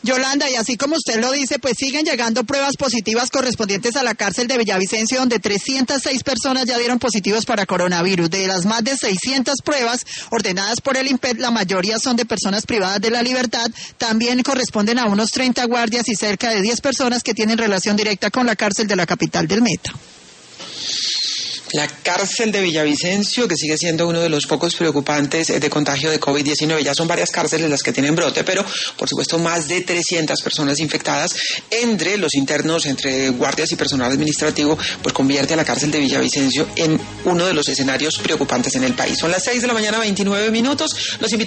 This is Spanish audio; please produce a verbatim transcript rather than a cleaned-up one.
Yolanda, y así como usted lo dice, pues siguen llegando pruebas positivas correspondientes a la cárcel de Villavicencio, donde trescientas seis personas ya dieron positivos para coronavirus. De las más de seiscientas pruebas ordenadas por el INPET, la mayoría son de personas privadas de la libertad. También corresponden a unos treinta guardias y cerca de diez personas que tienen relación directa con la cárcel de la capital del Meta. La cárcel de Villavicencio, que sigue siendo uno de los focos preocupantes de contagio de COVID diecinueve. Ya son varias cárceles las que tienen brote, pero por supuesto más de trescientas personas infectadas entre los internos, entre guardias y personal administrativo, pues convierte a la cárcel de Villavicencio en uno de los escenarios preocupantes en el país. Son las seis de la mañana, veintinueve minutos. Los invitamos